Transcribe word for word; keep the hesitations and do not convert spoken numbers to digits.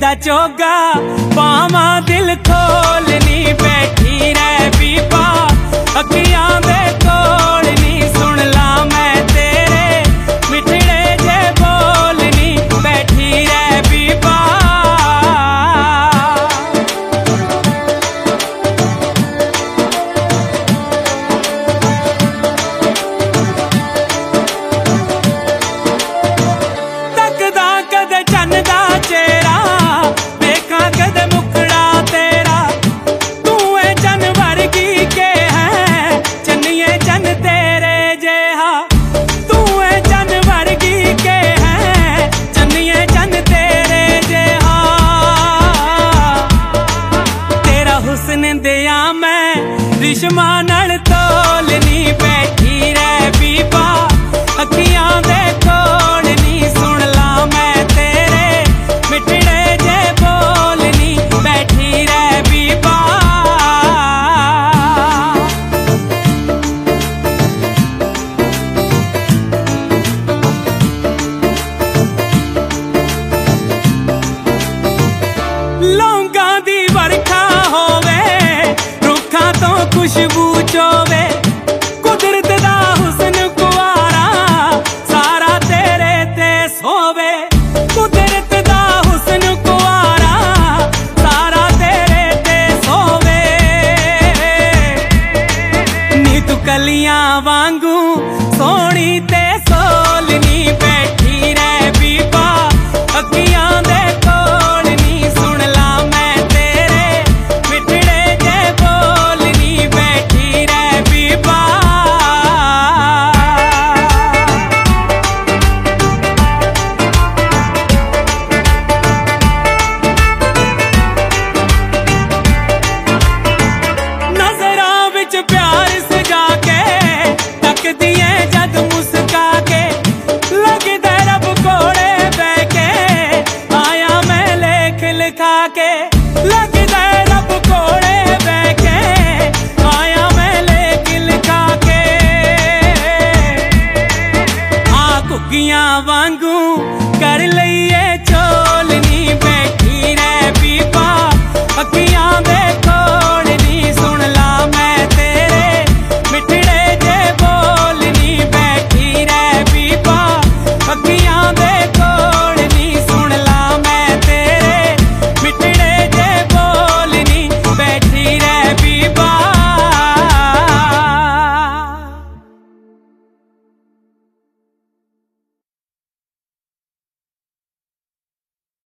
दा चोगा पावा दिल खोलनी बैठी रह बीबा अखियां दे कोलनी सुन ला मैं तेरे मिठड़े जे बोलनी बैठी रह बीबा तकदा कदे चन्न दा चेहरा देखा कदे मुखड़ा तेरा तू है चन्न वर्गी के है चन्निए चन्न तेरे जेहा तू है चन्न वर्गी के है चन्निए चन्न तेरे जेहा तेरा हुस्न दिया मैं रिश्मा नाल तोलनी बैठी रह बीबा अखियां दे कोलनी सुन ला मैं तेरे मिठड़े जे बोलनी बैठी रह बीबा लौंगा दी बरखा होवे रुखा तो खुशबू चोवे कुदरत दा हुस्न कुआरा सारा तेरे ते सोवे कुदरत दा हुस्न कुआरा सारा तेरे ते सोवे नी तू कलियां वांगू सोनी ते सोलनी बैठी रह बीबा अखियां दे कोलनी सुन ला मैं तेरे मिठड़े जे बोलनी बैठी रह बीबा नजरां विच प्यार सजा के तकदी है जद मुस्का के लगदा रब कोले बह के आया मैं लेख लिखा के लगदा रब कोले बह के आया मैं लेख लिखा के आ घुग्गियां वांगू कर ले